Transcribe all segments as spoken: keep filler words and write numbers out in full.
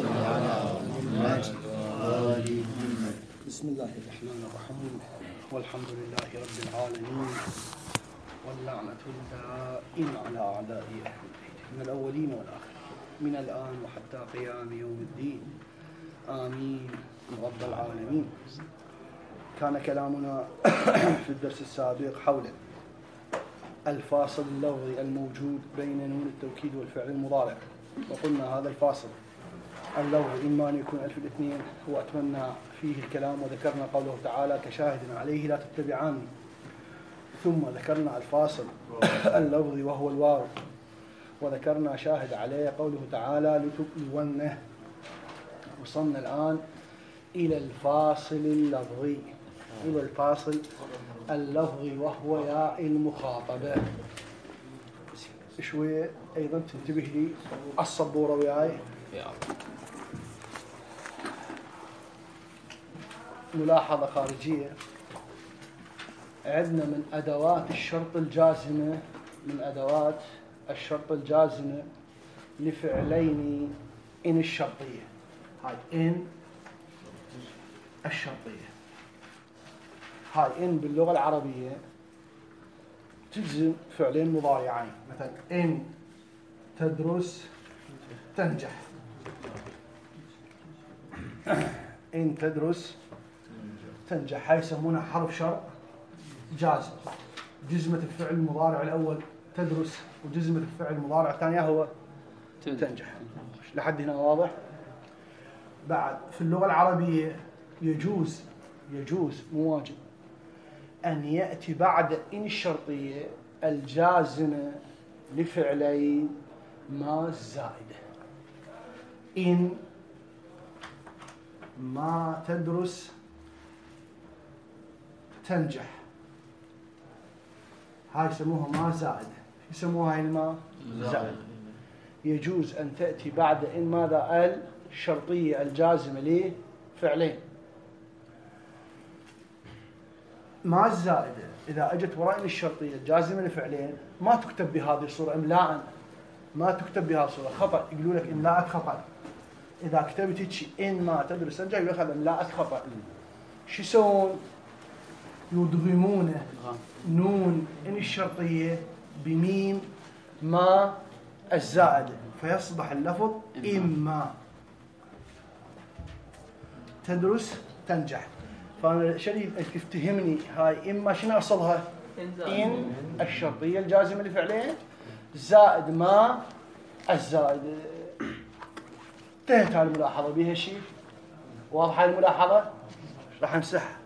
بسم الله الرحمن الرحيم والحمد لله رب العالمين واللعنة الدائمة على أعداء أهل البيت من الأولين والآخرين من الآن وحتى قيام يوم الدين آمين رب العالمين. كان كلامنا في الدرس السابق حول الفاصل اللفظي الموجود بين نون التوكيد والفعل المضارع، وقلنا هذا الفاصل اللفظي إما أن يكون ألف الاثنين وأتمنى فيه الكلام، وذكرنا قوله تعالى كشاهد عليه لا تتبعاني، ثم ذكرنا الفاصل اللفظي وهو الواو، وذكرنا شاهد عليه قوله تعالى لتبلونه. وصلنا الآن إلى الفاصل اللفظي إلى الفاصل اللفظي وهو ياء المخاطبة. شوية أيضا تنتبه لي الصبورة وياي. ملاحظة خارجية، عندنا من أدوات الشرط الجازمة من أدوات الشرط الجازمة لفعلين إن الشرطية. هاي إن الشرطية، هاي إن باللغة العربية تجزم فعلين مضارعين، مثلا إن تدرس تنجح، إن تدرس تنجح، هاي يسمونها حرف شرط جازم. جزمة الفعل المضارع الأول تدرس، وجزمة الفعل المضارع الثانية هو تنجح. لحد هنا واضح؟ بعد في اللغة العربية يجوز يجوز مو واجب أن يأتي بعد إن الشرطية الجازمة لفعلين ما الزائدة. إن ما تدرس تنجح، هاي يسموها ما زائدة. يسموها الماء زائدة. يجوز أن تأتي بعد إن ماذا الشرطية الجازمة لفعلين. ما الزائدة إذا أجت وراء إن الشرطية الجازمة لفعلين ما تكتب بهذه الصورة إملاءً، ما تكتب بهذه الصورة، خطأ. يقولوا لك إملاءك خطأ. إذا كتبت هيك إن ما تدرس تنجح يقول لك هذا إملاءك خطأ. شو يسوون؟ يدغمون نون إن الشرطية بميم ما الزائدة فيصبح اللفظ إما تدرس تنجح. فأنا شديد تفتهمني هاي إما شنو أصلها؟ إن الشرطية الجازمة لفعلين زائد ما الزائدة. انتهت هالملاحظة بها شيء واضحة الملاحظة؟ راح نمسحها.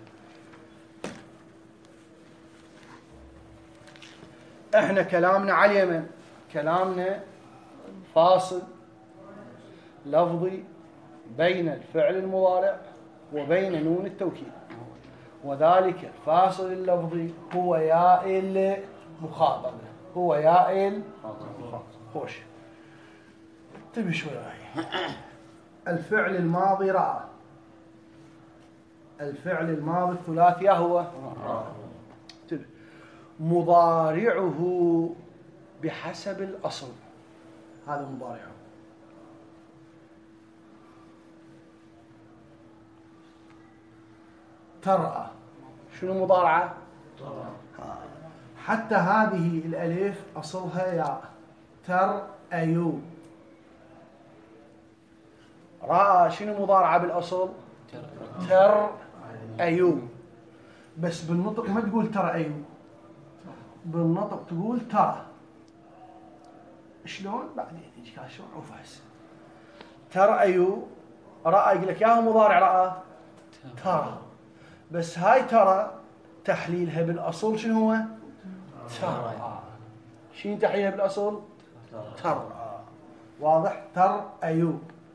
احنا كلامنا على اليمن، كلامنا فاصل لفظي بين الفعل المضارع وبين نون التوكيد، وذلك الفاصل اللفظي هو ياء المخاطبة، هو ياء المخاطبة. خوش انتبه شوي هاي. الفعل الماضي رأى، الفعل الماضي الثلاثي هو انتبه. مضارعه بحسب الأصل، هذا مضارعه. ترأى شنو مضارعة؟ حتى هذه الألف أصلها ياء. ترأيو. رأى شنو مضارعة بالأصل؟ ترأيو، بس بالنطق ما تقول ترأيو، بالنطق تقول ترى. شلون؟ بعدين يجي شلون عوف هسه. ترأيو رأى يقول لك يا هو مضارع رأى ترى، بس هاي ترى تحليلها بالأصل شنو هو؟ ترى. شنو تحليلها بالأصل؟ ترى. واضح؟ ترأيو.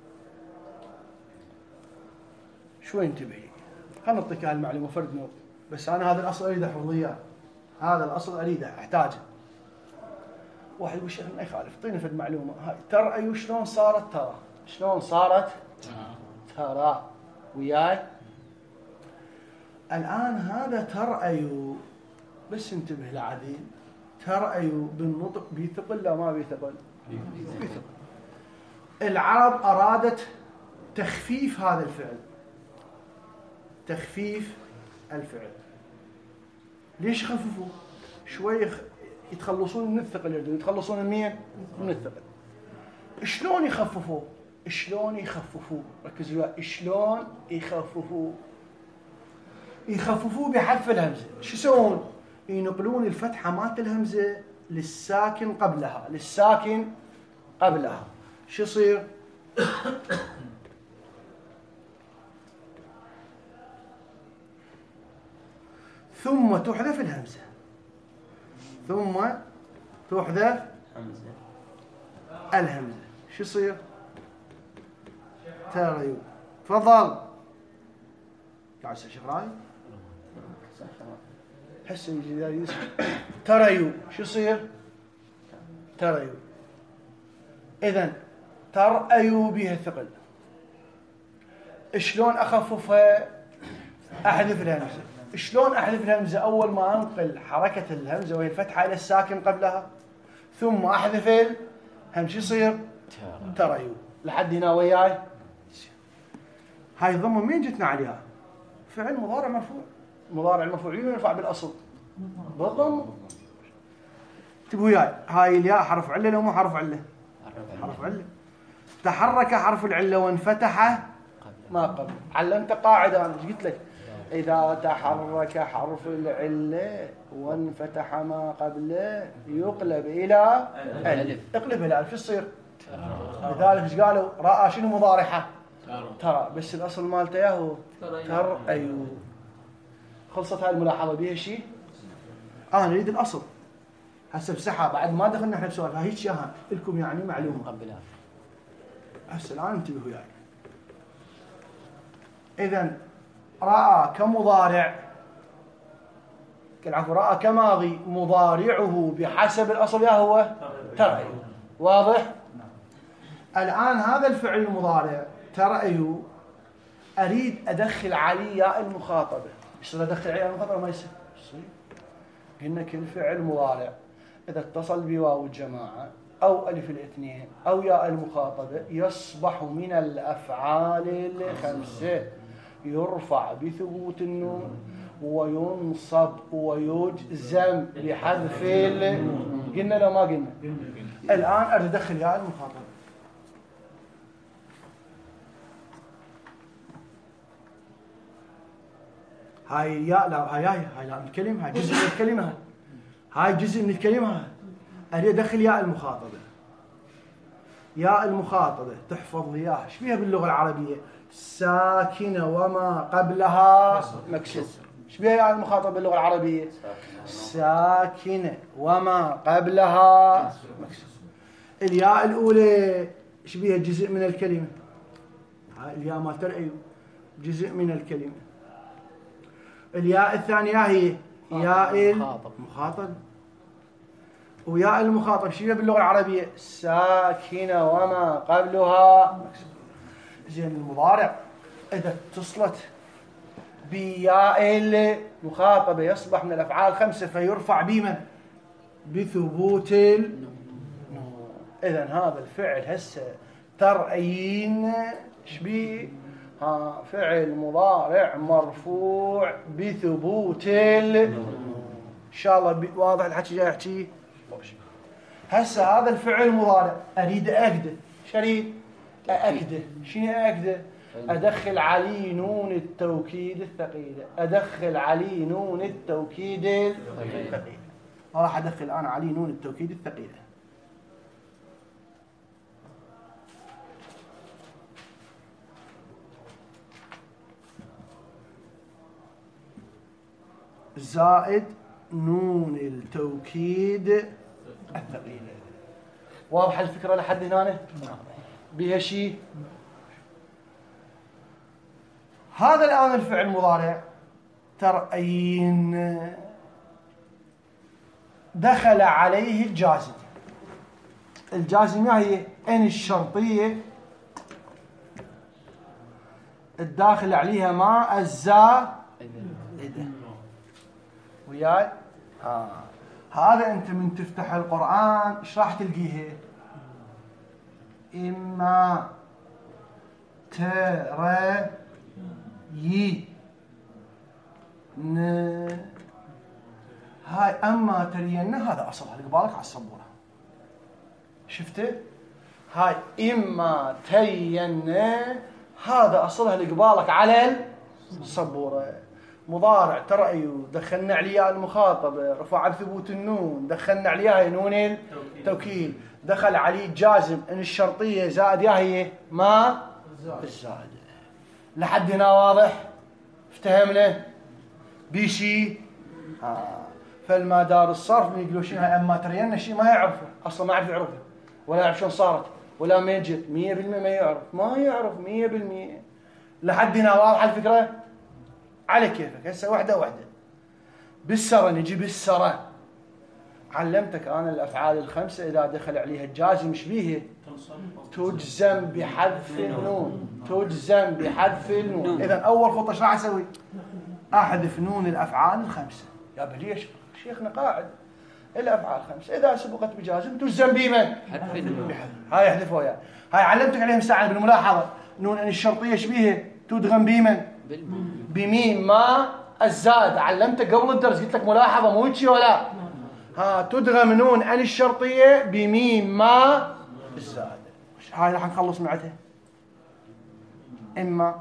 شوي انتبه لي، خلنا نعطيك هالمعلومة فرد نوع، بس أنا هذا الأصل أريد أحفظ إياه، هذا الأصل أريده أحتاجه. واحد يقول شيخ ما يخالف، اعطينا في المعلومة هاي. ترأيو شلون صارت ترى؟ شلون صارت ترى؟ وياي الآن هذا ترأيو، بس انتبه لعديل. ترأيو بالنطق بيثقل لا ما بيثقل؟ بيثقل. العرب أرادت تخفيف هذا الفعل، تخفيف الفعل. ليش يخففوا؟ شوي يتخلصون من الثقل، يريدون يتخلصون من مين؟ من الثقل. شلون يخففوا؟ شلون يخففوا؟ ركزوا وياي، شلون يخففوا؟ يخففوا بحذف الهمزة. شو يسوون؟ ينقلون الفتحة مالت الهمزة للساكن قبلها، للساكن قبلها. شو يصير؟ ثم تحذف الهمزة، ثم تحذف الهمزة. شو يصير؟ تريو. تفضل. قاعد شيخ راي هسه يجي يسمع تريو. شو يصير؟ تريو. اذا ترأيوا بها الثقل. شلون اخففها؟ احذف الهمزه. شلون احذف الهمزه؟ اول ما انقل حركه الهمزه وهي الفتحه الى الساكن قبلها، ثم احذف الهمزه. شو يصير؟ تريوا. لحد هنا وياي؟ هاي الضمه مين جتنا عليها؟ فعل مضارع مرفوع. مضارع المرفوع يرفع بالاصل بالضم. انتبهوا وياي، هاي الياء حرف عله لو مو حرف عله؟ حرف عله. تحرك حرف العله وانفتح ما قبل. علمت قاعده انا، ايش قلت لك؟ اذا تحرك حرف العله وانفتح ما قبله يقلب الى الف. اقلب الى الف. شو يصير؟ لذلك ايش قالوا؟ راى شنو مضارعها؟ ترى. بس الاصل مالته ياهو تر. ايوه. خلصت هاي الملاحظه بيها شيء؟ انا اريد الاصل هسه بسحه بعد ما دخلنا احنا بسؤال هيك ياها لكم يعني معلومه قبلها. هسه الان انتبهوا وياي. اذا راى كمضارع، العفو، راى كماضي، مضارعه بحسب الاصل يا هو ترى. واضح؟ الان هذا الفعل المضارع ترأيوا اريد ادخل عليه ياء المخاطبه. يصير ادخل عليه ياء المخاطبه ما يصير؟ يصير. قلنا كل فعل مضارع اذا اتصل بواو الجماعه او الف الاثنين او ياء المخاطبه يصبح من الافعال الخمسه، يرفع بثبوت النون وينصب ويجزم بحذف النون. قلنا لو ما قلنا؟ الان اريد ادخل ياء المخاطبه. هاي ياء، لا هاي هاي هاي لا الكلمه، هاي جزء من الكلمه، هاي جزء من الكلمه. اريد ادخل ياء المخاطبه. ياء المخاطبه تحفظ اياها. ايش بيها باللغه العربيه؟ ساكنه وما قبلها مكسور. ايش بيها ياء المخاطبه باللغه العربيه؟ ساكنه وما قبلها مكسور. الياء الاولى ايش بيها؟ جزء من الكلمه. هاي الياء ما ترأي جزء من الكلمه. الياء الثانيه هي ياء المخاطب. وياء المخاطب شيء باللغه العربيه؟ ساكنه وما قبلها مكسور. زين المضارع اذا اتصلت بياء المخاطبه يصبح من الافعال الخمسه فيرفع بمن؟ بثبوت النون. اذا هذا الفعل هسه ترأيين ايش بيه؟ ها فعل مضارع مرفوع بثبوت النون. ان شاء الله واضح الحكي جاي احكي. هسه هذا الفعل مضارع اريد اكده. ايش اريد؟ اكده. شنو اكده؟ ادخل عليه نون التوكيد الثقيله. ادخل عليه نون التوكيد الثقيله. راح ادخل انا عليه نون التوكيد الثقيله. زائد نون التوكيد الثقيله. واضحه الفكره لحد هنا؟ بها شيء؟ هذا الآن الفعل المضارع ترأين دخل عليه الجازم. الجازم هي ان الشرطيه الداخل عليها ما الزائده. وياي؟ آه. هذا انت من تفتح القرآن ايش راح تلقيه؟ اما ترى يي ن هاي أما ترين هذا أصلها قبالك على السبورة. شفته؟ هاي إما ترين هذا أصلها قبالك على السبورة. مضارع ترى دخلنا عليها المخاطبة، رفع ثبوت النون، دخلنا عليها نون التوكيد، دخل عليه جازم إن الشرطية زائد يا هي ما الزائدة. لحد هنا واضح؟ افتهمنا؟ بيشي آه. فالمدار الصرف من يقولوا شيء هاي أما ترينا شيء ما يعرفه أصلا، ما يعرف يعرفه ولا يعرف شلون صارت ولا ما يجت مية بالمية ما يعرف ما يعرف مية بالمية. لحد هنا واضح الفكرة؟ على كيفك. هسه واحدة واحدة. بالسرة نجي بالسرة. علمتك أنا الأفعال الخمسة إذا دخل عليها الجازم مش بيه تجزم بحذف النون، تجزم بحذف النون. إذا أول خطة إيش راح أسوي؟ أحذف نون الأفعال الخمسة. يا بليش شيخنا قاعد الأفعال الخمسة إذا سبقت بجازم تجزم بمن؟ حذف النون. هاي احذفوها يعني. هاي علمتك عليهم ساعة بالملاحظة. نون أن الشرطية إيش بيه؟ تدغم بمن؟ بميم ما الزائد. علمتك قبل الدرس قلت لك ملاحظة مو هيك ولا ها تدغم نون أن الشرطية بميم ما الزائد. هاي راح نخلص معتها إما.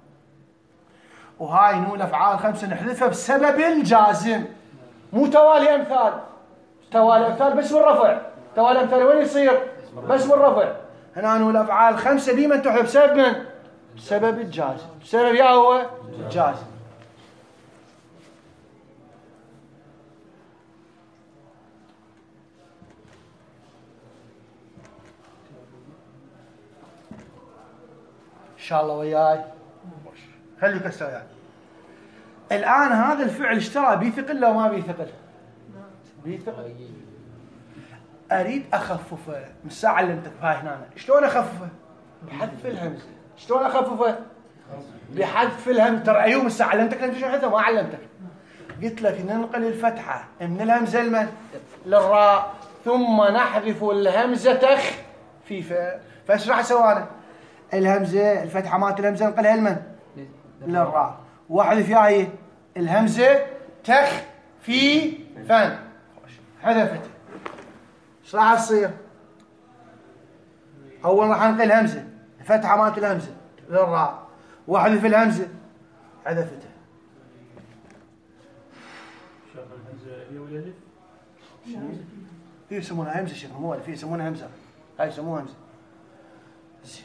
وهاي نون الأفعال خمسة نحذفها بسبب الجازم مو توالي أمثال. توالي أمثال بس بالرفع. توالي أمثال وين يصير؟ بس بالرفع. هنا نون الأفعال خمسة بمن تحذف بسبب من؟ بسبب الجازم. بسبب يا هو الجازم. إن شاء الله وياي. خليك هسه يعني. الآن هذا الفعل اشترى بيثقل لو ما بيثقل؟ بيثقل. أريد أخففه. من الساعة علمتك هاي هنا. شلون أخففه؟ بحذف الهمزة. شلون أخففه؟ بحذف الهمزة. ترى أيوم الساعة علمتك لم تشرح ما علمتك. قلت لك ننقل الفتحة من الهمزة المن للراء ثم نحذف الهمزة تخفيفا. فايش راح اسوي انا؟ الهمزة الفتحة مالت الهمزة ننقلها لمن؟ للراء. واحذف يا هي الهمزة تخفيفا. حذفت. ايش راح تصير؟ اول راح انقل الهمزة الفتحة مالت الهمزة للراء واحذف الهمزة حذفتها. شاف الهمزة هي ولا الف؟ هي يسمونها همزة شيخ مو الف. يسمونها همزة. هاي يسموها همزة. زين.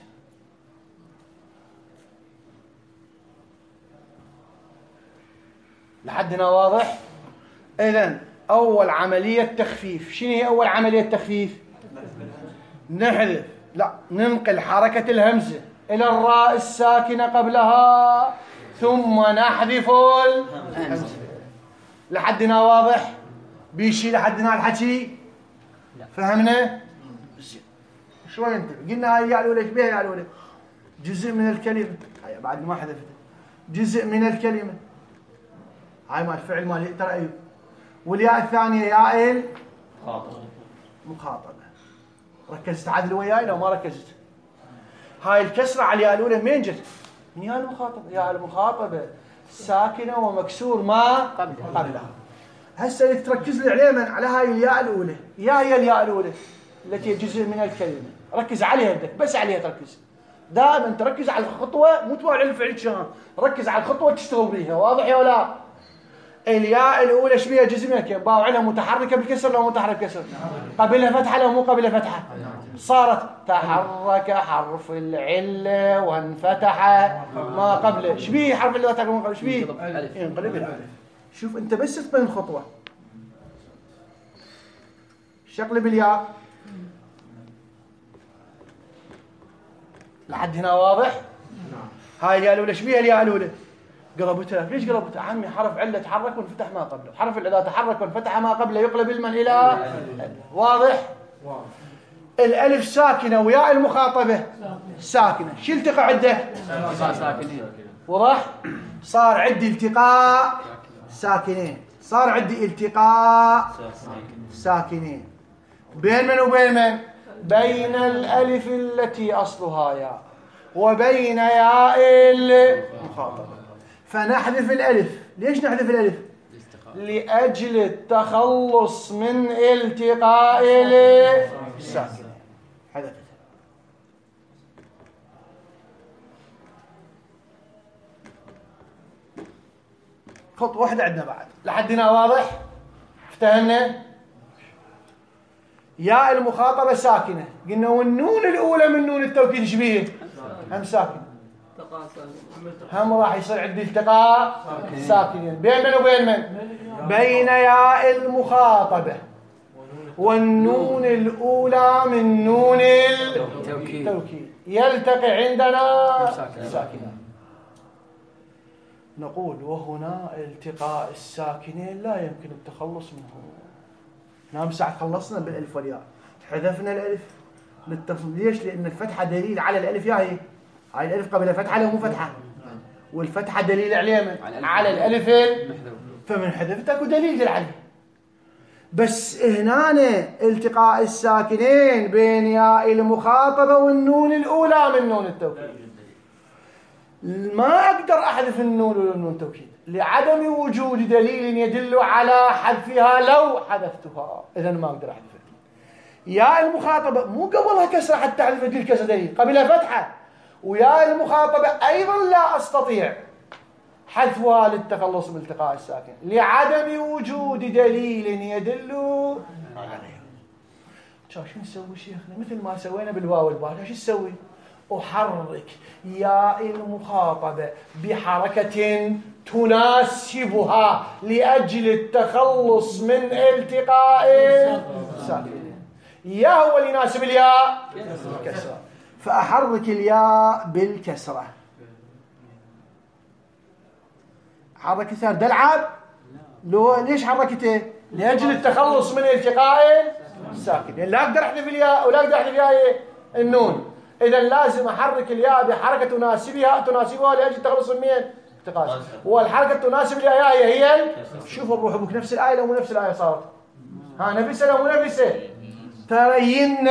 لحد هنا واضح؟ إذن أول عملية تخفيف. شنو هي أول عملية تخفيف؟ نحذف لا ننقل حركة الهمزة إلى الراء الساكنة قبلها ثم نحذف الهمزة. لحد هنا واضح؟ بيشي لحد هنا الحكي؟ فهمنا؟ شلون انت؟ قلنا هاي يعلو ليش بيها يعلو ليش؟ جزء من الكلمة. هاي بعد ما حذفت. جزء من الكلمة. هاي مال الفعل مال ترى ايوه. والياء الثانية ياء المخاطبة. ركزت عدل وياي لو ما ركزت؟ هاي الكسرة على الياء الأولى منين جت؟ من ياء المخاطبة. ياء المخاطبة ساكنة ومكسور ما قبلها. هسه اللي تركز لي عليه من على هاي الياء الأولى. يا هي الياء الأولى التي جزء من الكلمة. ركز عليها بدك بس عليها تركز. دائما تركز على الخطوة مو تبع الفعل شلون. ركز على الخطوة تشتغل بيها. واضح يا ولا؟ الياء الأولى ايش بيها جزء من الكلمة. باو عليها متحركة بالكسر لو متحرك كسر. قبلها فتحة لو مو قبلها فتحة. صارت تحرك حرف العلة وانفتح ما قبله. ايش بيه حرف العلة وانفتح ما قبله؟ ايش بيه؟ ينقلب الألف. شوف انت بس تبين خطوة. شقلب الياء. لحد هنا واضح؟ هاي الياء الأولى ايش بيها الياء الأولى؟ قلبتها. ليش قلبتها؟ عمي حرف علة تحرك وانفتح ما قبله. حرف العلة تحرك وانفتح ما قبله يقلب المن إلى واضح؟ الألف ساكنة وياء المخاطبة ساكنة. شو التقى عده؟ ساكنين. وضح؟ صار عندي التقاء ساكنين. صار عندي التقاء ساكنين. بين من وبين من؟ بين الألف التي أصلها ياء وبين ياء المخاطبة. فنحذف الألف. ليش نحذف الألف؟ لأجل التخلص من التقاء الساكنة. حذفتها. خط واحدة عندنا بعد لحد هنا واضح؟ افتهمنا؟ ياء المخاطبة ساكنة، قلنا والنون الأولى من نون التوكيد شبيه هم ساكن، هم راح يصير عندي التقاء ساكنين بين من وبين من؟ بين ياء المخاطبة والنون الأولى من نون التوكيد يلتقي عندنا ساكنة. نقول وهنا التقاء الساكنين لا يمكن التخلص منه. نعم ساعة خلصنا بالألف والياء، حذفنا الألف للتصل. ليش؟ لأن الفتحة دليل على الألف. يا هي هاي الألف قبل فتحة له مو فتحة، والفتحة دليل عليه من؟ على الألف، فمن حذفتك ودليل عليه. بس هنا التقاء الساكنين بين ياء المخاطبة والنون الأولى من نون التوكيد، ما أقدر أحذف النون ولا النون توكيد لعدم وجود دليل يدل على حذفها لو حذفتها، إذن ما أقدر أحذفها. ياء المخاطبة مو قبلها كسرة حتى أحذف الكسرة دليل، قبلها فتحة، وياء المخاطبة أيضا لا أستطيع حذفها للتخلص من التقاء الساكن لعدم وجود دليل يدل عليه. شو نسوي شيخنا؟ مثل ما سوينا بالواو والباء، شو نسوي؟ أحرك ياء المخاطبة بحركة تناسبها لأجل التخلص من التقاء الساكن. يا هو اللي يناسب الياء الكسرة، فأحرك الياء بالكسرة. حركتها دلعب لو ليش حركته؟ لأجل التخلص من التقاء الساكن. يعني لا أقدر أحذف الياء ولا أقدر أحذف الياء النون، إذا لازم أحرك الياء بحركة تناسبها تناسبها لأجل التخلص من التقاء. والحركة تناسب الياء هي هي شوفوا الروح بك نفس الآية لو مو نفس الآية صارت ها نفسها لو مو نفسها ترين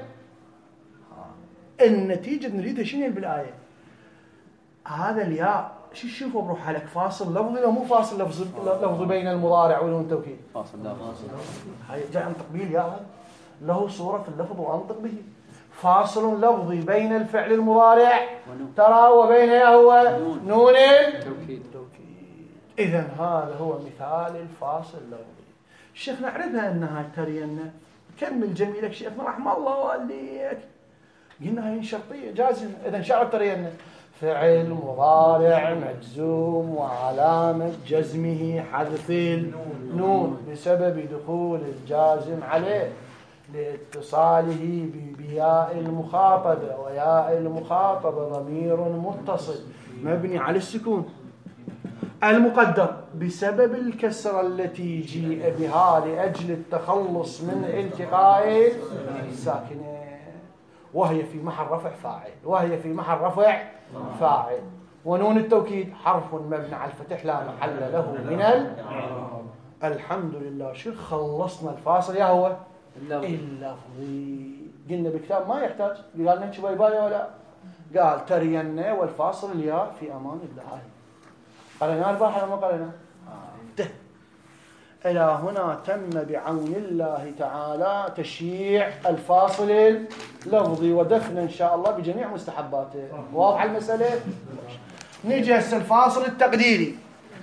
النتيجة نريدها شنو بالآية. هذا الياء شو تشوفوا بروحها لك فاصل لفظي لو مو فاصل لفظي لفظي بين المضارع والنون التوكيد فاصل لا فاصل. هاي جاي انطق به الياء له صورة في اللفظ وانطق به. فاصل لفظي بين الفعل المضارع ترى وبين هو نون التوكيد. إذا هذا هو مثال الفاصل اللفظي. الشيخ نعرفها أنها ترينا. كمل جميلك شيخنا رحمه الله والديك. قلنا هي شرطية جازم. إذا شعر ترينا فعل مضارع مجزوم وعلامة جزمه حذف النون بسبب دخول الجازم عليه لاتصاله بياء المخاطبة، وياء المخاطبة ضمير متصل مبني على السكون المقدر بسبب الكسرة التي جيء بها لأجل التخلص من التقاء الساكنين، وهي في محل رفع فاعل وهي في محل رفع فاعل. ونون التوكيد حرف مبني على الفتح لا محل له من ال... الحمد لله. شو خلصنا الفاصل يا هو اللفظي. قلنا بكتاب ما يحتاج قال لنا شو بايبايا ولا قال ترينا والفاصل الياء في امان الله. قالنا البارحه ما قالنا آه. الى هنا تم بعون الله تعالى تشييع الفاصل اللفظي ودفن ان شاء الله بجميع مستحباته. واضحه المساله. نجي هسه الفاصل التقديري.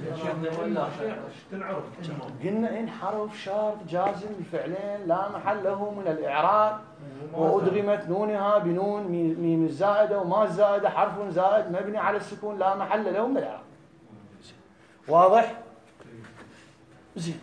قلنا إن حرف شرط جازم بفعلين لا محل له من الإعراب وأدغمت نونها بنون ميم الزائدة وما الزائدة حرف زائد مبني على السكون لا محل له من الإعراب. واضح؟ زين.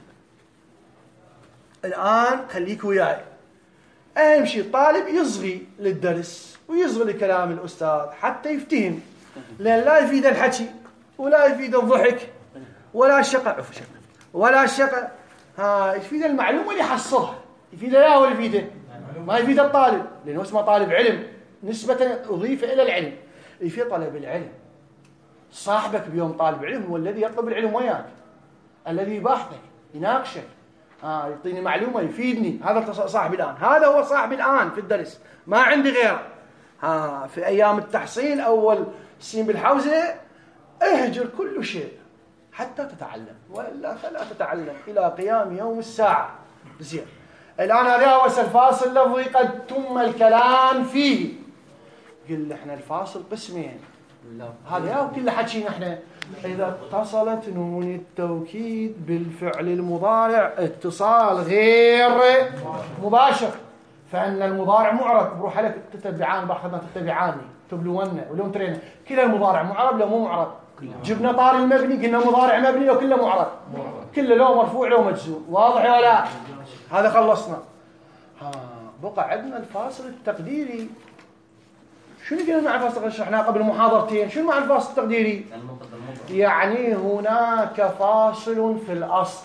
الآن خليك وياي. أهم شيء طالب يصغي للدرس ويصغي لكلام الأستاذ حتى يفتهم، لأن لا يفيد الحكي ولا يفيد الضحك ولا الشقة ولا الشقة ها يفيد المعلومة اللي يحصلها. يفيد اياه ولا يفيده؟ ما يفيد الطالب لأنه اسمه طالب علم نسبة أضيف إلى العلم. يفيد طلب العلم. صاحبك بيوم طالب علم هو الذي يطلب العلم وياك، الذي يباحثك يناقشك ها يعطيني معلومة يفيدني. هذا صاحبي الآن، هذا هو صاحبي الآن في الدرس ما عندي غيره. ها في أيام التحصيل أول سين بالحوزة اهجر كل شيء حتى تتعلم، وإلا فلا تتعلم إلى قيام يوم الساعة. زين، الآن هذا هو الفاصل اللفظي قد تم الكلام فيه. قل احنا الفاصل قسمين، هذا هو كل حكينا احنا. إذا اتصلت نون التوكيد بالفعل المضارع اتصال غير مباشر فإن المضارع معرب. بروح عليك تتبعان باخذنا تتبعاني تبلون ولو ترينا كلا المضارع معرب لو مو معرب. جبنا طاري المبني قلنا مضارع مبني لو كله معرب، كله لو مرفوع لو مجزوم. واضح ولا؟ هذا خلصنا. ها بقى عندنا الفاصل التقديري. شنو قلنا مع الفاصل شرحناه قبل محاضرتين؟ شنو مع الفاصل التقديري؟ يعني هناك فاصل في الأصل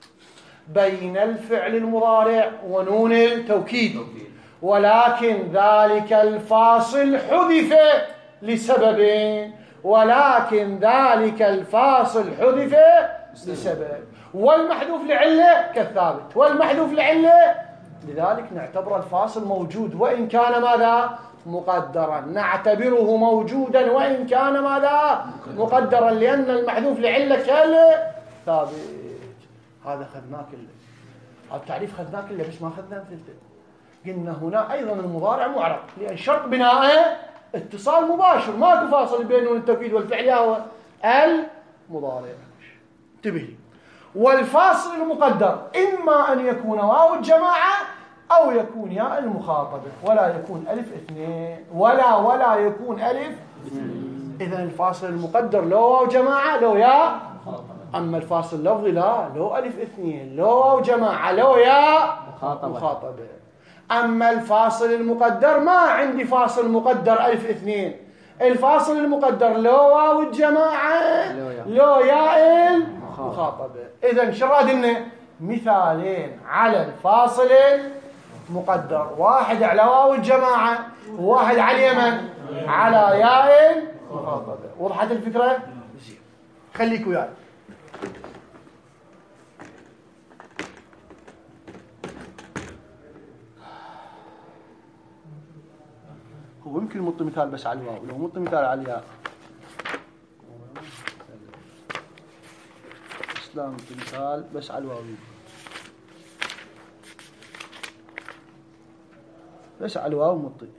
بين الفعل المضارع ونون التوكيد، ولكن ذلك الفاصل حذف لسبب ولكن ذلك الفاصل حذف لسبب والمحذوف لعله كالثابت والمحذوف لعله، لذلك نعتبر الفاصل موجود وإن كان ماذا؟ مقدرا. نعتبره موجودا وإن كان ماذا؟ مقدرا، لأن المحذوف لعله كالثابت. هذا خذناه كله، التعريف خذناه كله بس ما خذنا مثلته. قلنا هنا أيضا المضارع معرب لأن شرط بنائه اتصال مباشر، ماكو فاصل بين نون التوكيد والفعل هو المضارع. انتبه، والفاصل المقدر إما أن يكون واو الجماعة أو يكون ياء المخاطبة، ولا يكون ألف اثنين ولا ولا يكون ألف اثنين. إذن الفاصل المقدر لو واو جماعة لو ياء، أما الفاصل اللفظي لا، لو ألف اثنين لو واو جماعة لو ياء مخاطبة. أما الفاصل المقدر ما عندي فاصل مقدر ألف اثنين، الفاصل المقدر لو واو الجماعة لو ياء المخاطبة. إذن شرادنا مثالين على الفاصل المقدر، واحد على واو الجماعة وواحد على اليمن على ياء المخاطبة. وضحت الفكرة؟ زين، خليك وياي. هو يمكن نحط مثال بس على الواو، لو نحط مثال على الياء اسلام مثال بس على الواو، بس على الواو مطي.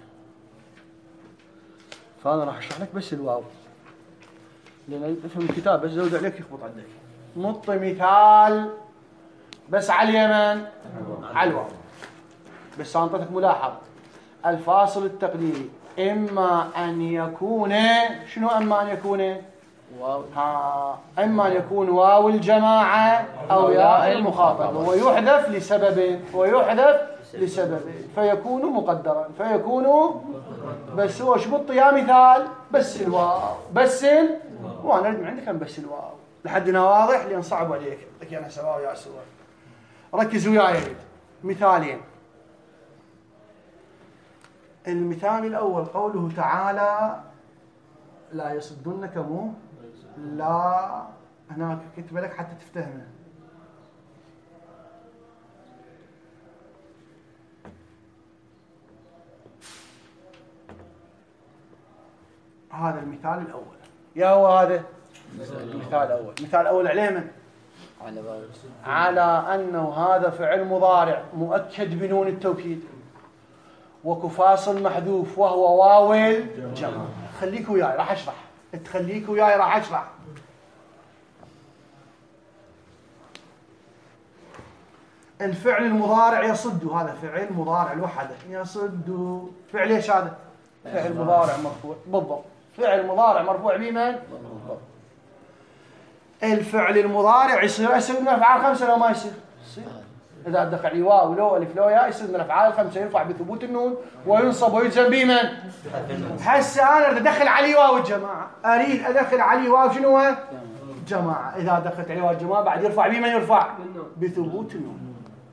فانا راح اشرح لك بس الواو لان تفهم الكتاب بس زود عليك يخبط عندك. مطي مثال بس على اليمن على الواو. بس اعطيتك ملاحظ، الفاصل التقديري اما ان يكون شنو؟ اما ان يكون واو، ها اما ان يكون واو الجماعه او ياء المخاطبه، ويحذف لسبب ويحذف لسبب فيكون مقدرا فيكون. بس هو شبط يا مثال بس الواو بس ال... وانا اريد من عندك بس الواو لحد هنا واضح لان صعب عليك. لك انا سواء يا سواء ركز وياي. مثالين. المثال الأول قوله تعالى لا يصدنك مو لا، هناك كتب لك حتى تفتهمه. هذا المثال الأول يا هو هذا المثال الأول. المثال الأول عليه من؟ على أنه هذا فعل مضارع مؤكد بنون التوكيد وكفاصل محذوف وهو واو الجماعة. خليك وياي راح اشرح، تخليك وياي راح اشرح. الفعل المضارع يصد، هذا فعل مضارع لوحده يصد. فعل ايش هذا؟ فعل مضارع مرفوع بالضبط. فعل مضارع مرفوع بمن؟ الفعل المضارع يصير يصير من الافعال خمسه لو ما يصير؟ يصير. إذا دخل واو لو ألف لو ياء يصير من الأفعال الخمسة، يرفع بثبوت النون وينصب ويجزم بمن؟ هسه أنا أريد أدخل عليه واو الجماعة، أريد أدخل عليه واو شنو هو؟ جماعة. إذا دخلت عليه واو الجماعة بعد يرفع بمن؟ يرفع بثبوت النون.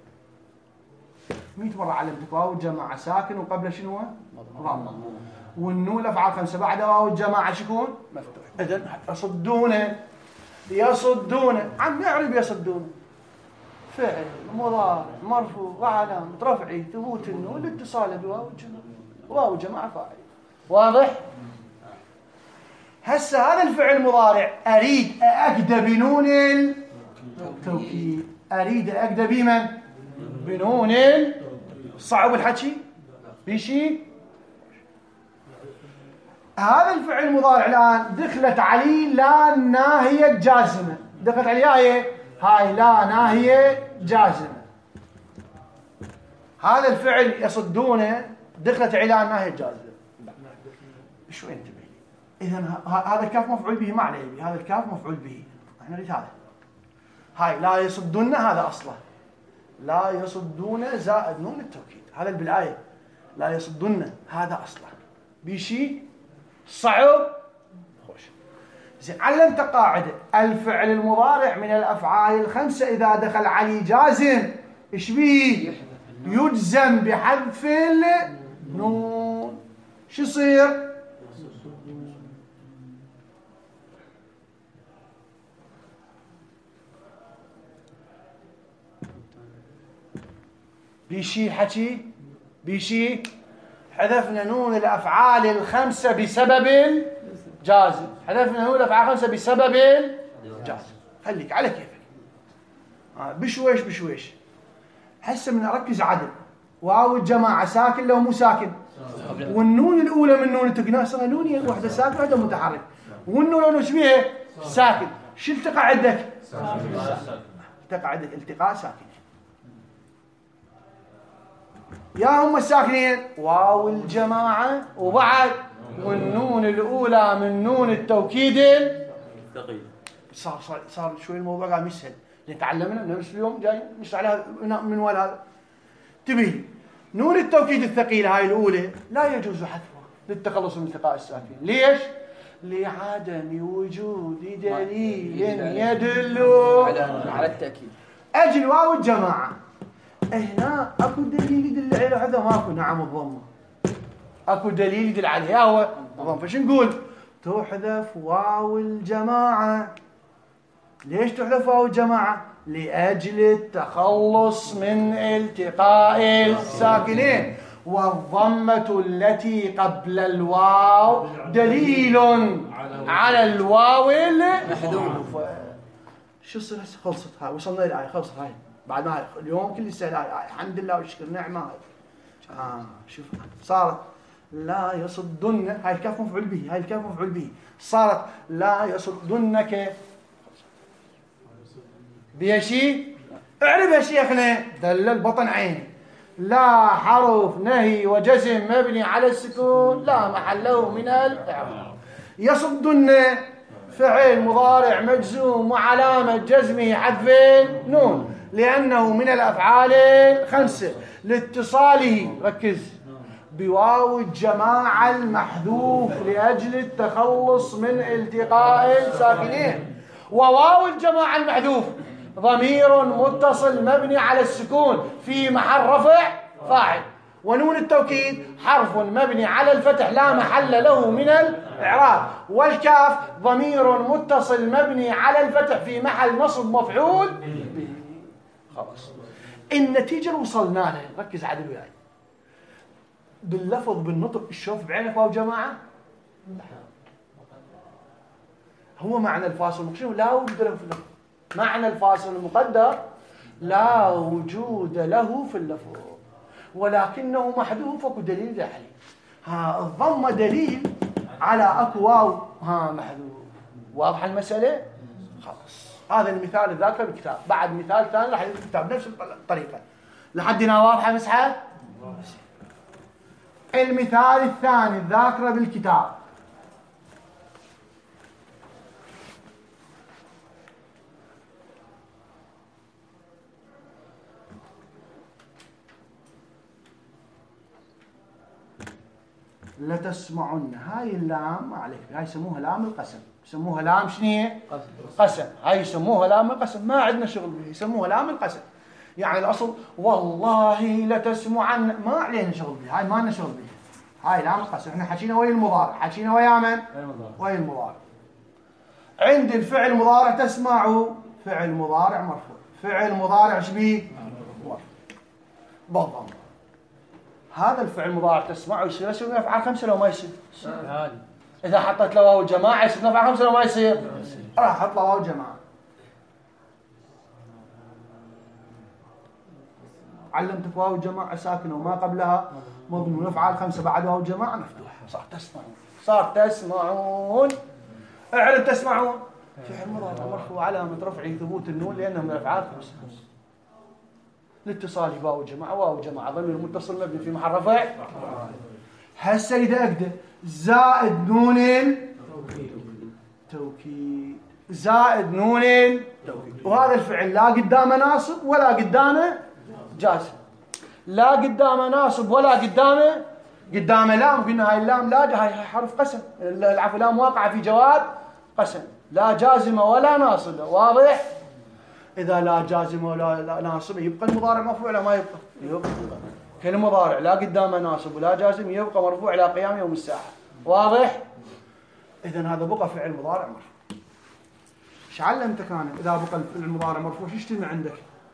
مئة مرة علمتك واو الجماعة ساكن وقبل شنو هو؟ ضمة. والنون الأفعال خمسة بعد واو الجماعة شكون؟ مفتوح. إذن يصدون يصدون عم يعرف يصدون فعل مضارع مرفوع وعلامة رفعه ثبوت النون لاتصاله بواو الجماعة. واو الجماعة فاعل. واضح؟ هسه هذا الفعل المضارع أريد أأكد بنون التوكيد. أريد أأكد بمن؟ بنون صعب الحكي بشي. هذا الفعل المضارع الآن دخلت عليه لا ناهية جازمة. دخلت عليه هاي هاي لا ناهية جازمة. هذا الفعل يصدونه دخلت عليه لا ناهية جازمة. شو انتبه لي؟ إذن هذا الكاف مفعول به ما عليه به. هذا الكاف مفعول به. احنا نريد هذا. هاي لا يصدون هذا أصلا. لا يصدون زائد نون التوكيد. هذا بالآية لا يصدون هذا أصلا بشي صعب. خوش زين. علمت قاعدة الفعل المضارع من الأفعال الخمسة إذا دخل عليه جازم إيش بيه؟ يجزم بحذف النون. شو يصير؟ بشي حكي بشي حذفنا نون الأفعال الخمسة بسبب الجازم. حذفنا نون الأفعال الخمسة بسبب الجازم. خليك على كيفك. آه بشويش بشويش. هسه من أركز عدل. واو الجماعة ساكن لو مو ساكن. والنون الأولى من نون التوكيد صار نونين واحدة ساكن واحدة متحرك. والنون الأولى ايش بيها؟ ساكن. شو التقى عندك؟ التقى عندك التقاء ساكن. يا هم الساكنين واو الجماعة وبعد والنون الأولى من نون التوكيد صار صار صار شوي الموضوع قام يسهل. لأن تعلمنا نفس اليوم جاي نشرح عليها من وين هذا. تبي نون التوكيد الثقيلة هاي الأولى لا يجوز حذفها للتخلص من التقاء الساكنين. ليش؟ لعدم وجود دليل يدل على التأكيد. أجل واو الجماعة هنا اكو دليل يدل عليه هذا ماكو. نعم الضمه اكو دليل يدل عليه هو الضمه. فش نقول؟ تحذف واو الجماعه. ليش تحذف واو الجماعه؟ لاجل التخلص من التقاء الساكنين. والضمه التي قبل الواو دليل على الواو المحذوف. شو صار هسه؟ خلصت هاي. وصلنا للايه. خلصت هاي. بعد ما اليوم كل سنة الحمد لله والشكر نعمة هاي. آه شوف صارت لا يصدن. هاي الكاف مفعول به. هاي الكاف مفعول به. صارت لا يصدنك بيشي. اعرف يا شيخنا دل البطن عين. لا حرف نهي وجزم مبني على السكون لا محل له من الإعراب. يصدن فعل مضارع مجزوم وعلامة جزمه حذف نون لأنه من الأفعال الخمسة لاتصاله ركز بواو الجماعة المحذوف لأجل التخلص من التقاء الساكنين. وواو الجماعة المحذوف ضمير متصل مبني على السكون في محل رفع فاعل. ونون التوكيد حرف مبني على الفتح لا محل له من الإعراب. والكاف ضمير متصل مبني على الفتح في محل نصب مفعول به. خلاص النتيجة اللي وصلنا لها ركز عدل وياي. باللفظ بالنطق الشوف بعينك واو جماعة هو معنى الفاصل المقدر لا وجود له في اللفظ. معنى الفاصل المقدر لا وجود له في اللفظ ولكنه محذوف اكو دليل عليه. ها الضمه دليل على اكو واو ها محذوف. واضحه المساله؟ خلاص هذا المثال الذاكره بالكتاب. بعد مثال ثاني راح يكون الكتاب نفس الطريقه لحد هنا. واضحه مسحه؟ المثال الثاني الذاكره بالكتاب. لتسمعن. هاي اللام ما عليك. هاي يسموها لام القسم. يسموها لام شنو؟ قسم. هاي يسموها لام القسم. ما عندنا شغل به. يسموها لام القسم. يعني الاصل والله لتسمعن ما علينا شغل به. هاي ما لنا شغل به. هاي لام القسم. احنا حكينا ويا المضارع. حكينا ويا من؟ ويا المضارع. عند الفعل المضارع تسمعوا فعل مضارع مرفوع. فعل مضارع ايش بيه؟ بالضم. هذا الفعل المضارع تسمعه يصير يصير من أفعال خمسة لو ما يصير؟ عادي. إذا حطيت له واو الجماعة يصير من أفعال خمسة لو ما يصير؟ راح أحط له واو الجماعة. علمتك واو الجماعة ساكنة وما قبلها مضمون، أفعال خمسة بعد واو الجماعة مفتوحة. صار تسمعون، صار تسمعون. اعلم تسمعون فعل مضارع مرفوع علامة رفعه ثبوت النون لأنه من أفعال خمسة. لاتصال بواو الجماعة، واو الجماعة ضمير متصل مبني في محل رفع. هسه إذا أقدر زائد نون التوكيد، زائد نون التوكيد، وهذا الفعل لا قدامه ناصب ولا قدامه جازم، لا قدامه ناصب ولا قدامه قدامه لام. قلنا هاي اللام لا، هاي حرف قسم، العفو لام واقعة في جواب قسم، لا جازمة ولا ناصبة. واضح؟ إذا لا جازمة ولا ناصبة يبقى المضارع مرفوع ولا ما يبقى؟ يبقى. كالمضارع لا قدامه ناصب ولا جازم يبقى مرفوع إلى قيام يوم الساعة. واضح؟ إذن هذا بقى فعل مضارع مرفوع. ايش علمتك أنا؟ إذا بقى الفعل المضارع مرفوع ايش يجتمع عندك؟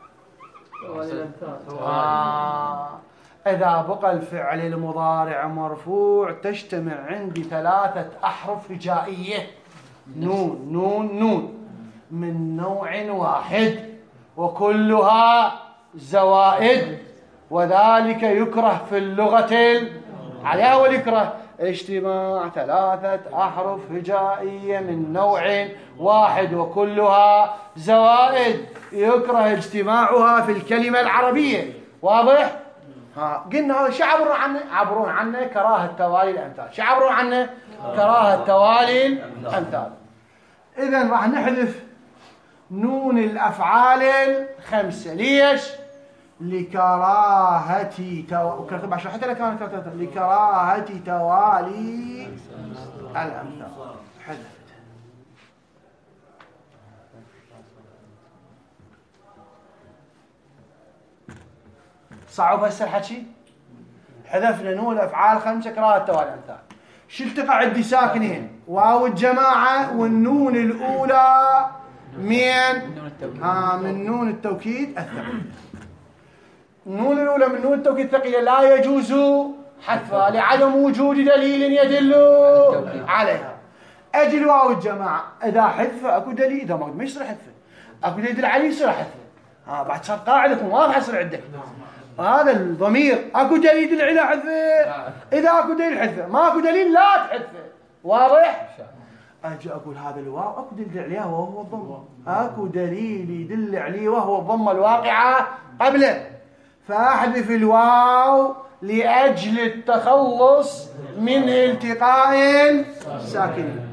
آه. إذا بقى الفعل المضارع مرفوع تجتمع عندي ثلاثة أحرف هجائية، نون نون نون من نوع واحد وكلها زوائد، وذلك يكره في اللغة عليها واليكره اجتماع ثلاثة أحرف هجائية من نوع واحد وكلها زوائد، يكره اجتماعها في الكلمة العربية. واضح؟ ها قلنا هذا شو عبرون عنه؟ عبرون عنه كراهة توالي الأمثال. شو عبرون عنه؟ كراهة توالي الأمثال. إذن راح نحذف نون الأفعال الخمسة. ليش؟ لكراهة تو... كتب عشان حتى لكان كتبت لكراهة توالي الأمثال. حذفت. صعب هسه الحكي؟ حذفنا نون الأفعال خمسة كراهة توالي الأمثال. شو التقى عندي ساكنين؟ واو الجماعة والنون الأولى من ها من نون التوكيد الثقيلة. النون الأولى من نون التوكيد الثقيلة لا يجوز حذفها لعدم وجود دليل يدل عليها. أجل واو الجماعة إذا حذفه أكو دليل، إذا ما يصير حذفه أكو دليل يدل عليه يصير حذفه. ها بعد صار قاعدة واضحة يصير عندك هذا الضمير اكو دليل يدل على حذفه، اذا اكو دليل حذفه، ما اكو دليل لا تحذفه. واضح؟ اجي اقول هذا الواو اكو دليل يدل عليها وهو الضمه، اكو دليل يدل عليه وهو الضمه الواقعه قبله، فاحذف الواو لاجل التخلص من التقاء الساكنين.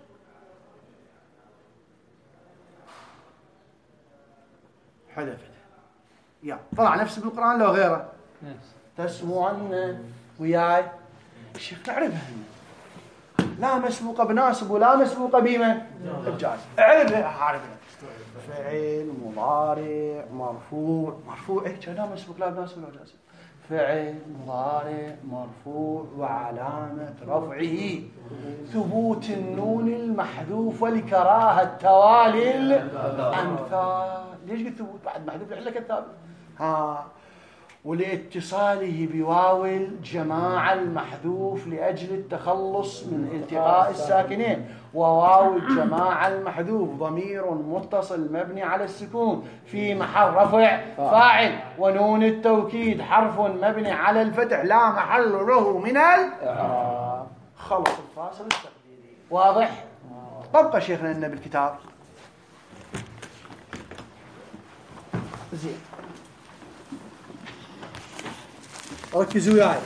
حذفت. يا طلع نفسه بالقرآن لو غيره تسمعن وياي الشيخ تعرفها لا مسبوقة بناصب ولا مسبوقة بمن الجاز. اعرفها اعرفها فعل مضارع مرفوع مرفوع ايه لا مسبوق لا بناصب ولا جاز. فعل مضارع مرفوع وعلامة رفعه ثبوت النون المحذوف ولكراهة توالي الأمثال. ليش قلت ثبوت بعد محذوف لعلك الثابت؟ ها ولاتصاله بواو الجماعة المحذوف لأجل التخلص من التقاء الساكنين، وواو الجماعة المحذوف ضمير متصل مبني على السكون في محل رفع فاعل، ونون التوكيد حرف مبني على الفتح لا محل له من الإعراب. خلص الفاصل التقديري. واضح؟ طبق شيخنا لنا بالكتاب زين. ركزوا وياي.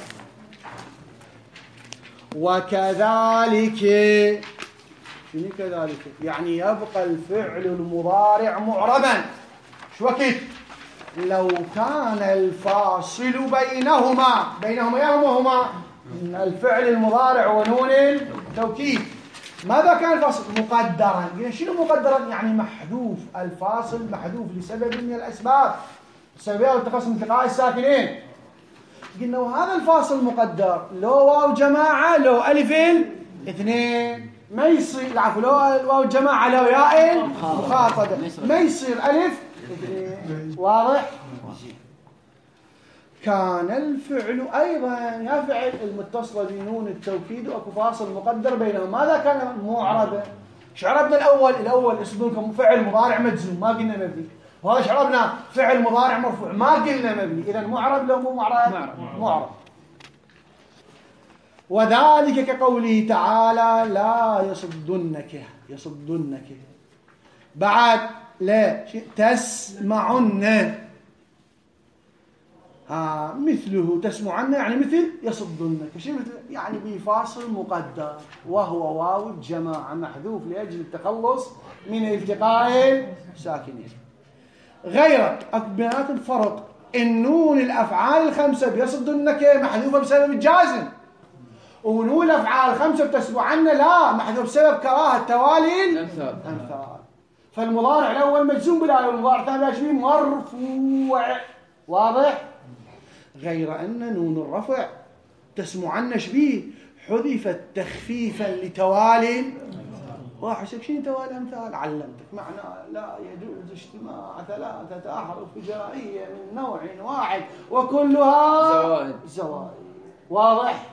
وكذلك شنو كذلك؟ يعني يبقى الفعل المضارع معربا. شو وقت؟ لو كان الفاصل بينهما بينهما يهمهما الفعل المضارع ونون التوكيد. ماذا كان الفاصل؟ مقدرا. شنو مقدرا؟ يعني محذوف. الفاصل محذوف لسبب من الأسباب السببية والتخصص من التقاء الساكنين. قلنا وهذا الفاصل مقدر لو واو جماعة لو ألف اثنين ما يصير. العفو لو واو جماعة لو ياء مخاطبة ما يصير ألف اثنين. واضح؟ كان الفعل أيضا يا فعل المتصلة بنون التوكيد وأكو فاصل مقدر بينهم. ماذا كان معربا؟ شعربنا الأول الأول اسمكم فعل مضارع مجزوم ما قلنا مبني، وهذا شعربنا فعل مضارع مرفوع ما قلنا مبني. إذا معرب لو مو معرب معرب. وذلك كقوله تعالى لا يصدنك يصدنك بعد لا تسمعن آه مثله تسمعن يعني مثل يصدنك شيء مثل يعني بفاصل مقدر وهو واو الجماعة محذوف لأجل التخلص من التقاء الساكنين. غير بينات الفرق النون الأفعال الخمسة بيصدنك محذوفة بسبب الجازم، ونون الأفعال الخمسة بتسمعن لا محذوف بسبب كراهة توالي الأمثال. فالمضارع الأول مجزوم بالآية والمضارع الثاني شبيه مرفوع. واضح؟ غير أن نون الرفع تسمعن شبيه حذفت تخفيفا لتوالي واحد شنو توالي أمثال علمتك معناه لا يجوز اجتماع ثلاثة أحرف هجائية من نوع واحد وكلها زوائد زوائد. واضح؟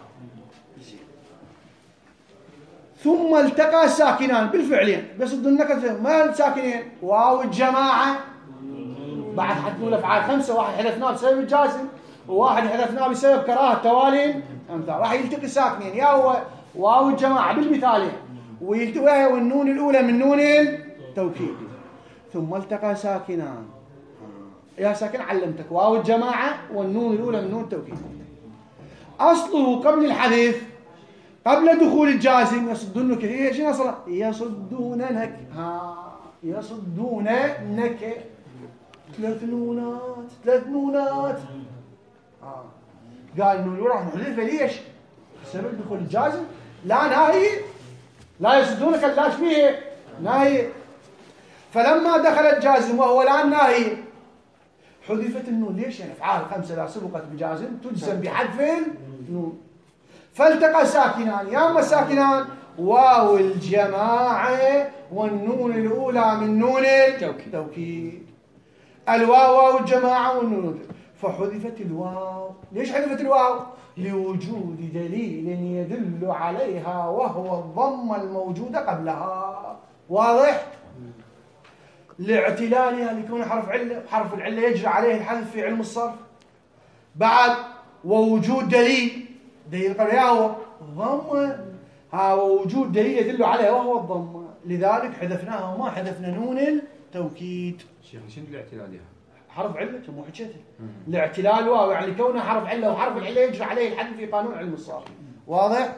ثم التقى ساكنان بالفعلين بيصدنك ما الساكنين واو الجماعة بعد حذفنا الأفعال خمسة، واحد حذفناه بسبب الجازم وواحد حذفناه بسبب كراهة توالي أمثال. راح يلتقي ساكنين يا هو واو الجماعة بالمثالين ويلتقي والنون الأولى من نون التوكيد. ثم التقى ساكنان يا ساكن علمتك واو الجماعة والنون الأولى من نون التوكيد. أصله قبل الحذف قبل دخول الجازم يصدونك هي شنو أصلا يصدونك ها يصدونك ثلاث نونات ثلاث نونات آه. قال انه راح نحذفها ليش؟ بسبب دخول الجازم. لا ناهي لا يصدونك لا شبيه ناهي. فلما دخل الجازم وهو الان ناهي حذفت النون. ليش؟ يعني افعال خمسه لا سبقت بجازم تجزم بحذف النون. فالتقى ساكنان يا اما ساكنان واو الجماعه والنون الاولى من نون التوكيد. الواو واو الجماعه والنون فحذفت الواو. ليش حذفت الواو؟ لوجود دليل يدل عليها وهو الضمه الموجوده قبلها. واضح؟ لاعتلالها لكون حرف عله، حرف العله يجري عليه الحذف في علم الصرف. بعد ووجود دليل دليل قبلها هو ضمه ها ووجود دليل يدل عليها وهو الضمه، لذلك حذفناها وما حذفنا نون التوكيد. شيخ شنو الاعتلال يعني؟ حرف عله مو حكيته. الاعتلال واو يعني كونه حرف عله وحرف العله يجري عليه الحذف في قانون علم الصرف. واضح؟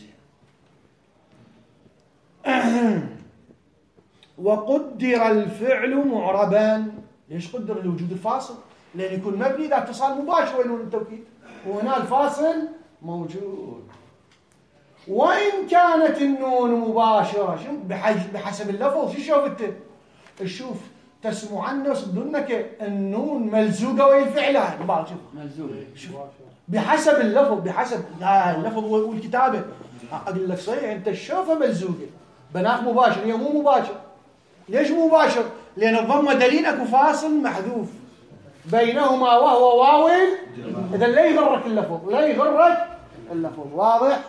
وقدر الفعل معربا. ليش قدر؟ لوجود الفاصل، لان يكون مبني اذا اتصال مباشر وين نون التوكيد وهنا الفاصل موجود. وان كانت النون مباشره بحسب اللفظ شو شوفته؟ شوف تسمعن يصدنك النون ملزوقه وين الفعل ملزوقه بحسب اللفظ بحسب اللفظ والكتابه. اقول لك صحيح انت تشوفها ملزوقه بناخ مباشر هي مو مباشر. ليش مو مباشر؟ لان الضمه دليل اكو فاصل محذوف بينهما وهو واو. اذا لا يغرك اللفظ لا يغرك اللفظ. واضح؟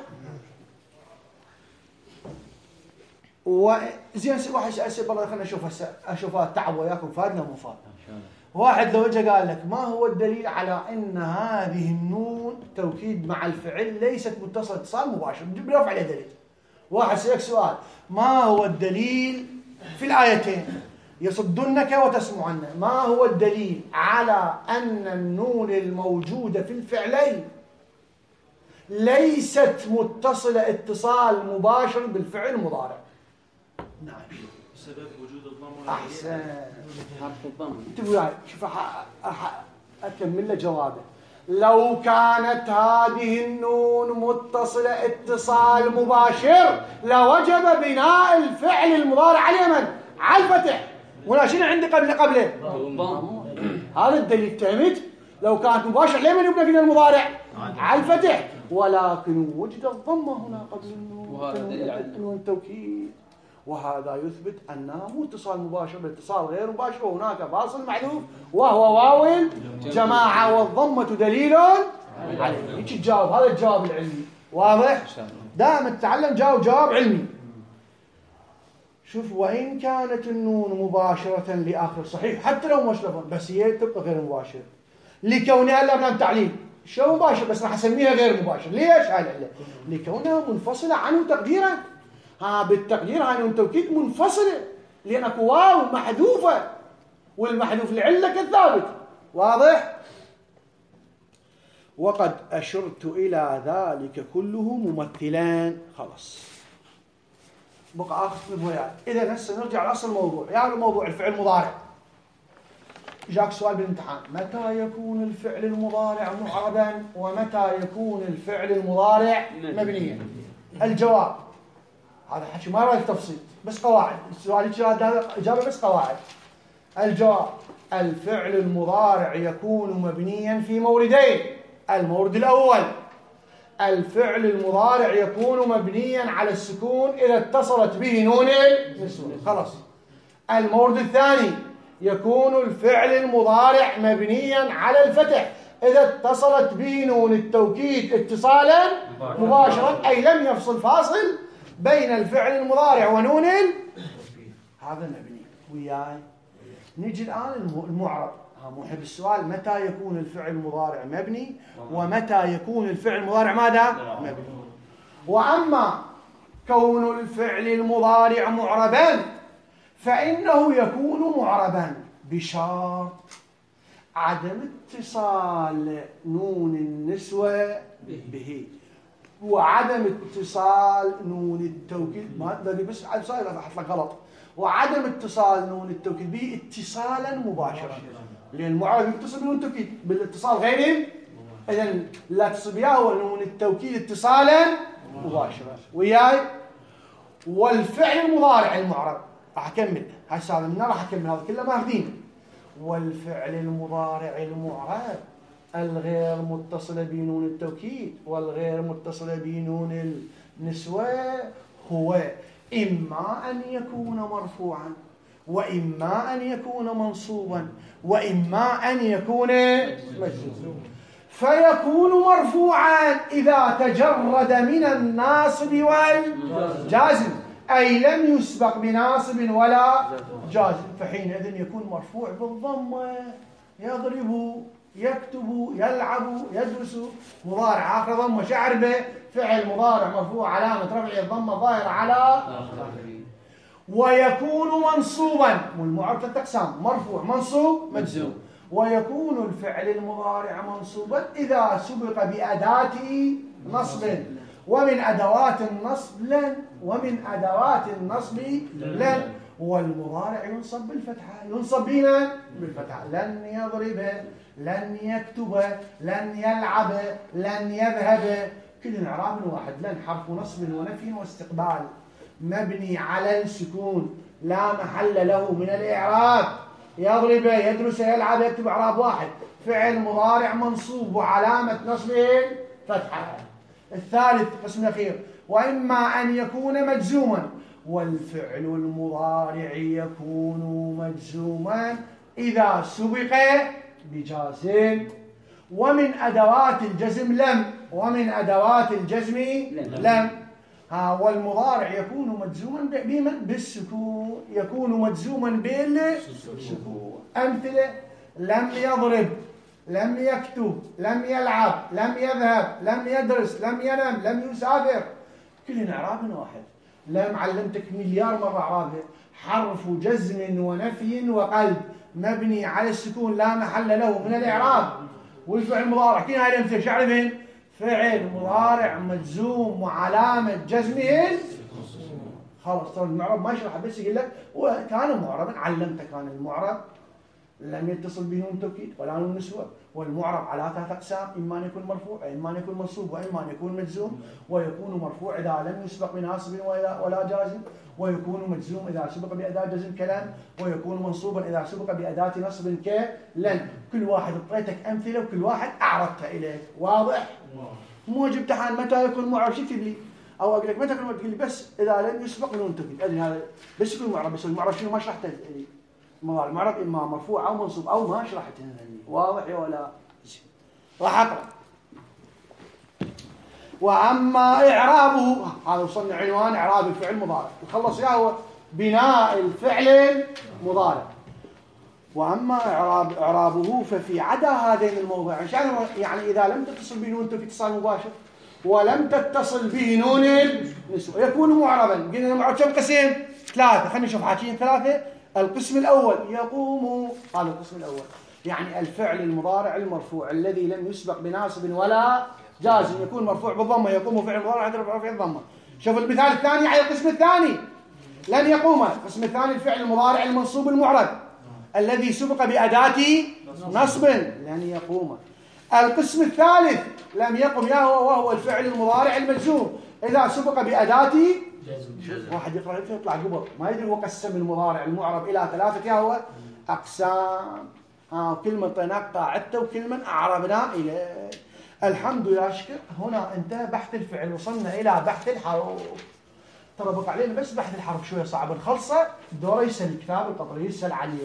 وزين واحد اسال والله خلينا نشوف هسه اشوفها تعب وياكم فادنا مو فاد. واحد لو اجى قال لك ما هو الدليل على ان هذه النون توكيد مع الفعل ليست متصله اتصال مباشر؟ نجيب له عليه دليل. واحد سألك سؤال ما هو الدليل في الايتين يصدنك وتسمعن، ما هو الدليل على ان النون الموجوده في الفعلين ليست متصله اتصال مباشر بالفعل المضارع؟ نعم بسبب وجود الضمه. احسن حرف الضمه. انت وياي شوف اكمل له جوابه. لو كانت هذه النون متصله اتصال مباشر لوجب بناء الفعل المضارع على من؟ على الفتح. ولا شنو عندي قبل قبله؟ هذا الدليل. فهمت؟ لو كانت مباشر لمن يبنى بناء المضارع؟ على الفتح. ولكن وجد الضمه هنا قبل النون التوكيد وهذا يثبت أنه مو اتصال مباشر باتصال غير مباشر، وهناك فاصل محذوف وهو واو الجماعة، والضمة دليل عليه. هيك تجاوب، هذا الجواب العلمي. واضح؟ دائما تتعلم جاوب جواب علمي. شوف، وإن كانت النون مباشرة لآخر صحيح حتى لو مشرفا، بس هي تبقى غير مباشرة لكونها لام تعليل. شو مباشر بس راح اسميها غير مباشر. ليش؟ هاي العله، لكونها منفصله عنه تقديرا. ها بالتقدير هاي نون توكيد منفصله، لان اكو واو محذوفه، والمحذوف العله كالثابت. واضح؟ وقد اشرت الى ذلك كله ممثلان. خلاص بقى اخذ وياي. اذا هسه نرجع لاصل الموضوع، يعني موضوع الفعل المضارع. جاك سؤال بالامتحان: متى يكون الفعل المضارع معربا ومتى يكون الفعل المضارع مبنيا؟ الجواب هذا حكي ما رايك تفصيل، بس قواعد. السؤال هذا اجابه بس قواعد. الجواب: الفعل المضارع يكون مبنيا في موردين. المورد الاول: الفعل المضارع يكون مبنيا على السكون اذا اتصلت به نون النسوة. خلاص. المورد الثاني: يكون الفعل المضارع مبنيا على الفتح إذا اتصلت به نون التوكيد اتصالا مباشرا، أي لم يفصل فاصل بين الفعل المضارع ونون ال... هذا مبني. وياي نجي الآن المعرب. مو حب السؤال متى يكون الفعل المضارع مبني ومتى يكون الفعل المضارع ماذا؟ مبني. وأما كون الفعل المضارع معربا فإنه يكون معربا بشرط عدم اتصال نون النسوة به وعدم اتصال نون التوكيد. ما أدري بس صاير أحط لك غلط. وعدم اتصال نون التوكيد به اتصالا مباشرا، لأن المعرب يتصل بنون التوكيد بالاتصال غير، إذن لا تصل بها ونون التوكيد اتصالا مباشرا. وياي والفعل المضارع المعرب راح أكمل هاي السالفة من راح أكمل هذا كله ماخذين. والفعل المضارع المعرب الغير متصل بنون التوكيد والغير متصل بنون النسوة هو إما أن يكون مرفوعا وإما أن يكون منصوبا وإما أن يكون مجزوما. فيكون مرفوعا إذا تجرد من الناصب والجازم، أي لم يسبق بناصب ولا جازم، فحينئذ يكون مرفوع بالضمة. يضرب، يكتب، يلعب، يدرس. مضارع آخر ضمة شعر به، فعل مضارع مرفوع علامة رفعه الضمة الظاهرة على. ويكون منصوبا، والمعرب ثلاث أقسام: مرفوع، منصوب، مجزوم. ويكون الفعل المضارع منصوبا إذا سبق بأداة نصب، ومن أدوات النصب لن، ومن أدوات النصب لن. والمضارع ينصب بالفتحة، ينصب بنا بالفتحة: لن يضرب، لن يكتب، لن يلعب، لن يذهب. كل إعراب واحد. لن حرف نصب ونفي واستقبال مبني على السكون لا محل له من الإعراب. يضرب، يدرس، يلعب، يكتب، إعراب واحد. فعل مضارع منصوب وعلامة نصبه فتحة. الثالث قسم الأخير: وإما أن يكون مجزوما. والفعل المضارع يكون مجزوما إذا سبق بجازم، ومن أدوات الجزم لم، ومن أدوات الجزم لم. ها والمضارع يكون مجزوما بالسكون، يكون مجزوما بالسكون. أمثلة: لم يضرب، لم يكتب، لم يلعب، لم يذهب، لم يدرس، لم ينم، لم يسافر. كل إعراب واحد. لم علمتك مليار مرة إعرابها: حرف جزم ونفي وقلب مبني على السكون لا محل له من الإعراب. والفعل المضارع كين هاي الأمثلة شعرفين: فعل مضارع مجزوم وعلامة جزمه. خلاص ترى المعرب ما يشرح، بس يقول لك وكان معربا. علمتك كان المعرب لم يتصل به نون توكيد ولا نون نسوة. والمعرب على ثلاث أقسام: إما أن يكون مرفوع، إما أن يكون منصوب، وإما أن يكون مجزوم. ويكون مرفوع إذا لم يسبق بناصب ولا جازم، ويكون مجزوم إذا سبق بأداة جزم كلام، ويكون منصوبا إذا سبق بأداة نصب كلن. كل واحد اعطيتك أمثلة وكل واحد أعرضتها إليك. واضح؟ موجب امتحان متى يكون معرب شو تكتب لي؟ او اقول لك متى كلمه تقول لي بس اذا لم يسبق نون توكيد ادري هذا بس يكون معرب. بس المعرب شنو ما شرحته المضارع المعرب اما مرفوع او منصوب او ما شرحته واضح ولا راح اقرا. واما اعرابه هذا وصلنا عنوان اعراب الفعل المضارع نخلص اياه هو بناء الفعل المضارع. واما اعراب اعرابه ففي عدا هذين الموضعين يعني اذا لم تتصل به نون توكيد اتصال مباشر ولم تتصل به نون النسوة يكون معربا. قلنا المعرب كم قسم؟ ثلاثة. خلينا نشوف حاكيين ثلاثة. القسم الأول يقوم هذا القسم الأول يعني الفعل المضارع المرفوع الذي لم يسبق بناصب ولا جازم يكون مرفوع بالضمة. يقوم فعل مضارع عند رفع الضمة. شوف المثال الثاني على القسم الثاني لن يقوم. القسم الثاني الفعل المضارع المنصوب المعرب الذي سبق بأداة نصب لن يقوم. القسم الثالث لم يقم يهو وهو الفعل المضارع المجزوم إذا سبق بأداة واحد يقرأ يطلع قبل ما يدري هو قسم المضارع المعرب إلى ثلاثة يهو أقسام. آه كلمة طيناك قاعدته وكلمة أعربنا إليه. الحمد لله شكر. هنا انتهى بحث الفعل وصلنا إلى بحث الحرف. ترى بقى علينا بس بحث الحرف شوية صعب نخلصه دوره يسهل الكتاب القطري يسهل عليه.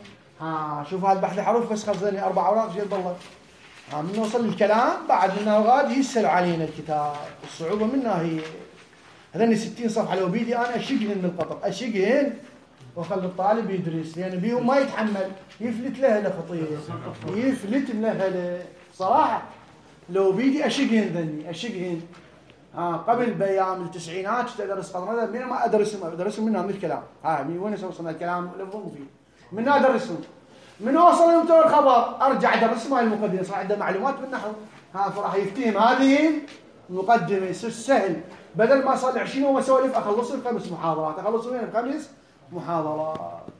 ها شوف هذا بحث الحروف بس خلصني أربع أوراق شيء ضلت. ها من نوصل للكلام بعد منها غاد يسهل علينا الكتاب. الصعوبة منها هي هذني ستين صفحة لو بيدي أنا أشقهن من القطر أشقهن وخلي الطالب يدرس لأن يعني بيهم ما يتحمل يفلت له لخطير يفلت له صراحة لو بيدي أشقهن ذني أشقهن. ها قبل بأيام التسعينات تدرس قطر من ما أدرسهم أدرسهم منها من الكلام. ها من وين وصلنا الكلام لفظهم فيه منها أدرسهم من أوصل لهم الخبر أرجع أدرسهم هاي المقدمة صار عنده معلومات بالنحو. ها فراح يفتهم هذه المقدمة يصير سهل بدل ما صار عشرين يوم أسولف أخلصهم بخمس محاضرات أخلصهم بخمس محاضرات.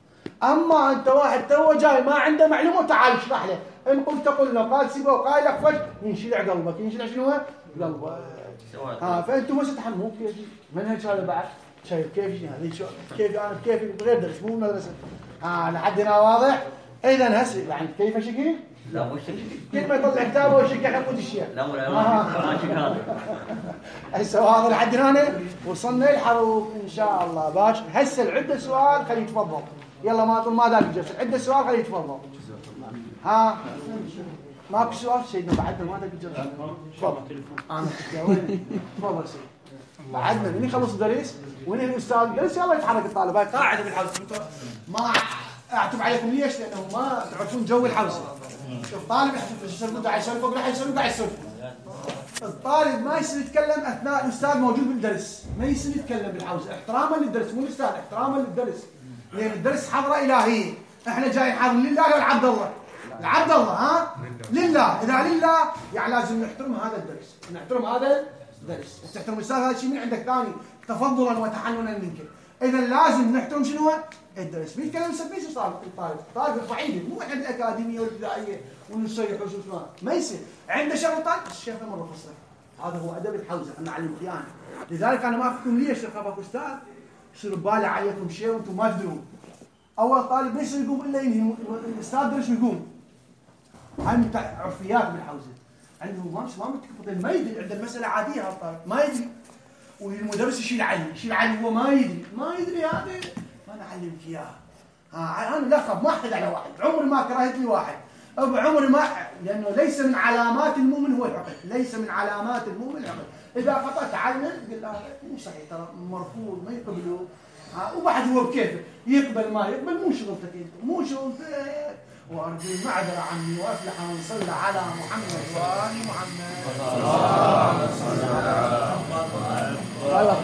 أما أنت واحد تو جاي ما عنده معلومة تعال اشرح له إن قلت قلنا قال سيبه وقال لك فج ينشلع قلبك ينشلع شنو قلبك. ها فأنتم ما تتحملوا كيف منهج هذا بعد شايف كيف هذه شو كيف أنا كيف غير درس مو مدرسة. ها لحد هنا واضح. إذا هسه يعني كيف شكل؟ لا مش شكل. كيف ما يطلع كتابه وشكل حمود الشيخ. لا ولا ما شكل هذا. هسه هذا لحد هنا وصلنا الحروف إن شاء الله باش. هسه العدة سؤال خليه يتفضل. يلا ما طول ما ذاك الجلسة عدة سؤال خليه يتفضل. ها ماكو سؤال سيدنا بعدنا ما ذاك الجلسة. تفضل. أنا وين؟ تفضل سيد. بعدنا من يخلص الدرس وين الأستاذ درس يلا يتحرك الطالب هاي قاعدة بالحوزة. ما أعتب عليكم ليش لأنه ما تعرفون جو الحوزة. شوف طالب يحسب قاعد يسولف وقاعد يسولف قاعد يسولف. الطالب ما يصير يتكلم أثناء الأستاذ موجود بالدرس ما يصير يتكلم بالحوزة احتراما للدرس مو الأستاذ احتراما للدرس لأن الدرس حضرة إلهية. إحنا جايين حاضر لله ولا عبد الله العبد الله ها لله. إذا لله يعني لازم نحترم هذا الدرس نحترم هذا الدرس. تحترم الأستاذ هذا شيء من عندك ثاني تفضلا وتحننا منك. إذا لازم نحترم شنو الدرس. بيتكلم سبيس الطالب الطالب طالب صعيدي مو احنا بالأكاديمية والابتدائية ونصيح وشو ما يصير عنده شغل طالب الشيخ مرة فصل. هذا هو أدب الحوزة أنا أعلم خيانة. لذلك أنا ما أفكركم ليش أخافك أستاذ يصير بالي عليكم شيء وأنتم ما تدرون. أول طالب ليش يقوم إلا ينهي الأستاذ درس ويقوم. هاي من عرفيات بالحوزة عنده ما مش ما متكفضين ما يدري عند المسألة عادية هالطالب ما يدري والمدرس يشيل علي يشيل علي هو ما يدري ما يدري هذا ما أنا أعلمك إياها. ها أنا لا أخاف ما أحقد على واحد عمري ما كرهت لي واحد أبو عمري ما لأنه ليس من علامات المؤمن هو العقد ليس من علامات المؤمن العقد. إذا خطأت علم قل له مو صحيح ترى مرفوض ما يقبلوا. وبعد هو بكيفه يقبل ما يقبل مو شغلتك انت مو شغلتك. وأرجو المعذرة عني وأفلح من صلى على محمد وآل محمد.